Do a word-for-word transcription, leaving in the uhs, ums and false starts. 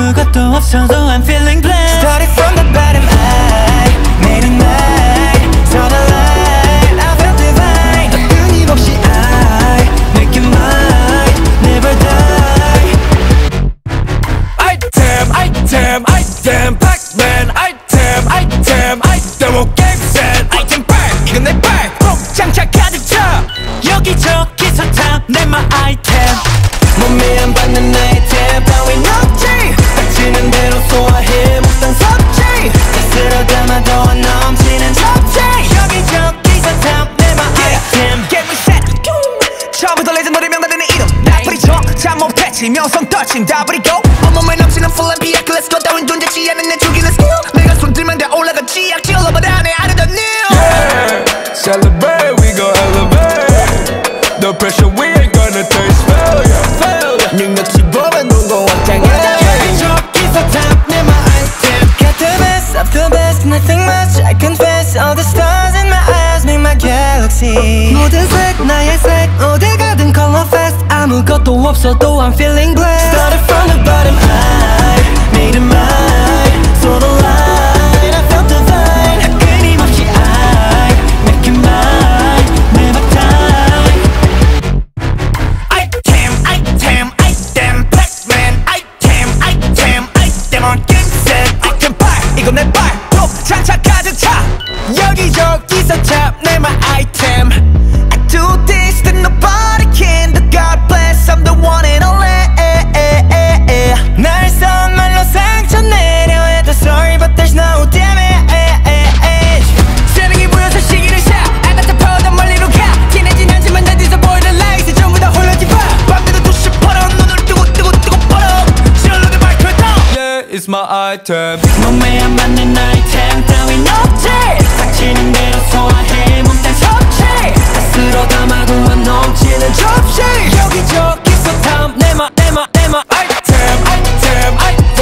아무것도 없어도 I'm feeling blessed. Started from the bottom, I made it mine. Saw the light, I felt divine. 끊임없이 I make it mine, never die. Item, item, item, Pac-Man. Item, item, item, 오 게임 셋. Item 백, 이건 내 백. 꼭 장착 가득 차. 여기저기서 탐내마 아이템. 몸에 안 받는 아이템 따윈 없지. 닥치는 대로 소화해 먹던 섭지. 다 쓸어 담아 더 넘치는 접시. 여기저기서 탐내마 아이템. Get me set. 처음부터 레전더리 명단되는 이름 나쁘리 쳐. 못했지 명성 떨친 다 버리고 온몸에 넘치는 full and 비약 Let's go 따윈 존재치 않은 내 죽이는 skill. 내가 손 들면 다 올라가지 약질러봐 안에 I don't know. Yeah, celebrate, we gon' elevate. The pressure, we ain't gonna taste failure, failure. 능력치 보면 눈고 확장해. 여기저기서 탐내마 아이템. Got the best of the best, nothing much I confess. All the stars in my eyes make my galaxy. 모든 색 나의 색 어딜 가든 color fest. 아무것도 없어도 I'm feeling blessed. Started from the bottom, I made it mine. Saw the light, I felt divine. 끊임없이 I make it mine, never die. Item, item, item, Pac-Man. Item, item, item, on game set. Item bar, 이건 내 bar. 또 장착 가득 차. 여기저기서 탐내 my item. I do this that nobody can. The God bless, I'm the one and only. 날 선말로 상처 내려 해도 sorry but there's no damage. 새벽이 보여서 시기를 샤. I got the power 멀리로 가. 진해진 않지만 난 뒤져 보이는 lights 전부 다 홀려진 밤. 밤새도 두시 벌어 눈을 뜨고 뜨고 뜨고 벌어. 실로드 마이크를 더. Yeah, it's my item. 몸에 안 맞는 아이템 따윈 없지. 닥치는 대로 소화해 몸딴 섭취. 다 쓸어 담아도 안 넘치는 접시. 여기저기서 탐내마 내마 내마 Item, item, item.